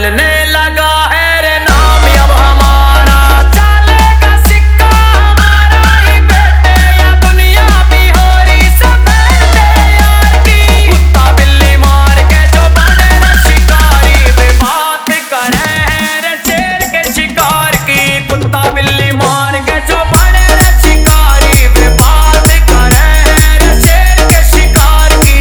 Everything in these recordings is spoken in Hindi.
चलने लगा है रे नाम अब हमारा, चलेगा सिक्का हमारा ही बेटे, या दुनिया भी हो रही सब यार की। कुत्ता बिल्ली मार के जो बने रे शिकारी, वे बात करे हैं रे शेर के शिकार की। कुत्ता बिल्ली मार के जो बने रे शिकारी, वे बात करे हैं रे शेर के शिकार की।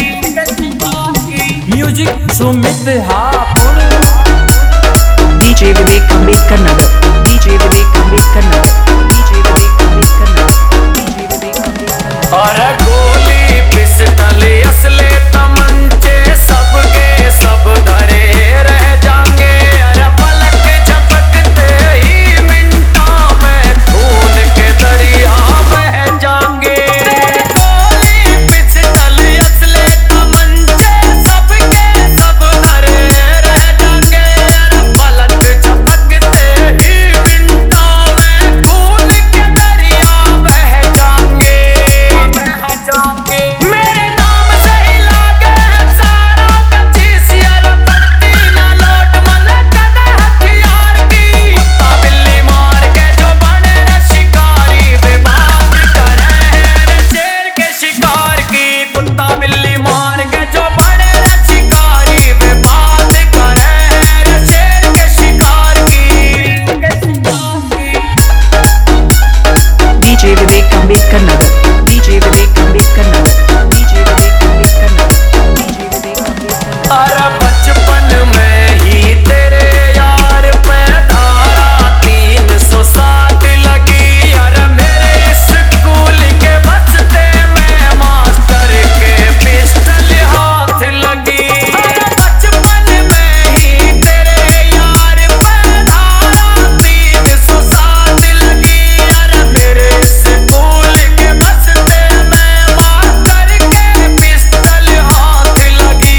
Music Sumit Hapur, DJ Vivek Ambedkar Nagar, DJ Vivek Ambedkar Nagar, DJ Vivek Ambedkar Nagar, DJ Vivek Ambedkar Nagar. अरे गोली पिस्टल असले तमंचे सबके सब धरे रह जाएंगे। अरे पलक झपकते ही मिनटों में खून के दरिया बह जाएंगे। गोली पिस्टल असले तमंचे सबके सब धरे रह जाएंगे। अरे पलक झपकते ही मिनटों में खून के दरिया बह जाएंगे। मेरे नाम से ही लागे सारा कचीसियर, पड़ती ना लोट मन कदे हथियार की। कुत्ता बिल्ली मार के जो बने रे शिकारी, वे बात करे हैं रे शेर के शिकार की। कुत्ता बिल्ली मार के जो बने रे शिकारी, वे बात करे हैं रे शेर के शिकार की। DJ Vivek Ambedkar Nagar, DJ Vivek Ambedkar Nagar, DJ Vivek Ambedkar Nagar, DJ Vivek Ambedkar Nagar. अरे बचपन में ही तेरे यार पे धारा 307 लगी। अरे मेरे स्कूल के बचते में मास्टर के पिस्टल हाथ लगी। अरे बचपन में ही तेरे यार पे धारा 307 लगी। अरे मेरे स्कूल के बचते में मास्टर के पिस्टल हाथ लगी।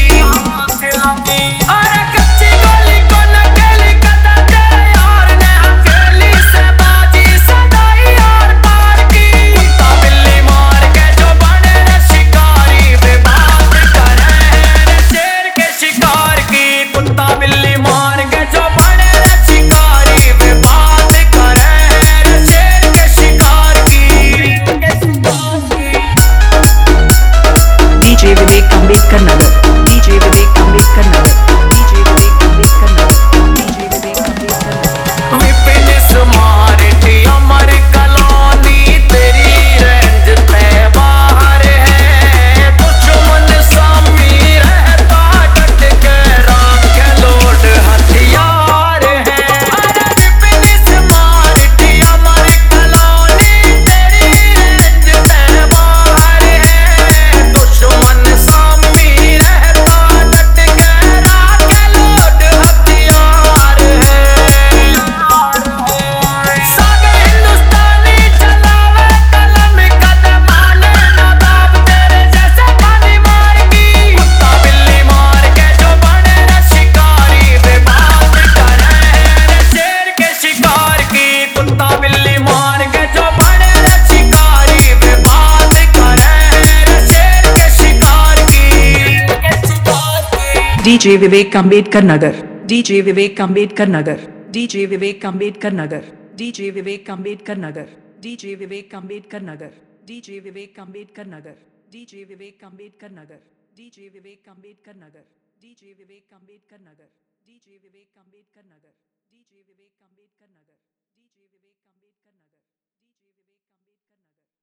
अरे कच्ची गोली को नकेली कदा के यार ने हथेली से बाजी सदाई यार पार की। कुत्ता बिल्ली मार के जो बने रे शिकारी, वे बात करे हैं रे शेर के शिकार की। कुत्ता बिल्ली मार के जो बने रे शिकारी, वे बात करे हैं रे शेर के शिकार की। DJ Vivek Ambedkar Nagar, DJ Vivek Ambedkar Nagar, DJ Vivek Ambedkar Nagar, DJ Vivek Ambedkar Nagar. Vipin Smart Amar colony तेरी रेंज पे बाहर है। दुश्मन सामी रहता डट के, राम के लोड हथियार है। अरे विपिन स्मार्ट अमर कॉलोनी तेरी रेंज पे बाहर है। दुश्मन सामी रहता डट के, राम के लोड हथियार है। सागे हिंदुस्तानी चलावे कलम कदमाने नवाब, तेरे जैसे पानी मार की। कुत्ता बिल्ली मार के जो बने रे शिकारी, वे बात करे हैं रे शेर के शिकार की। कुत्ता बिल्ली मार के जो बने रे शिकारी, वे बात करे हैं रे शेर के शिकार की। DJ Vivek Ambedkar Nagar, DJ Vivek Ambedkar Nagar, DJ Vivek Ambedkar Nagar, DJ Vivek Ambedkar Nagar, DJ Vivek Ambedkar Nagar, DJ Vivek Ambedkar Nagar, DJ Vivek Ambedkar Nagar, DJ Vivek Ambedkar Nagar, DJ Vivek Ambedkar Nagar, DJ Vivek Ambedkar Nagar, DJ Vivek Ambedkar Nagar, DJ Vivek Ambedkar Nagar, DJ Vivek Ambedkar नगर।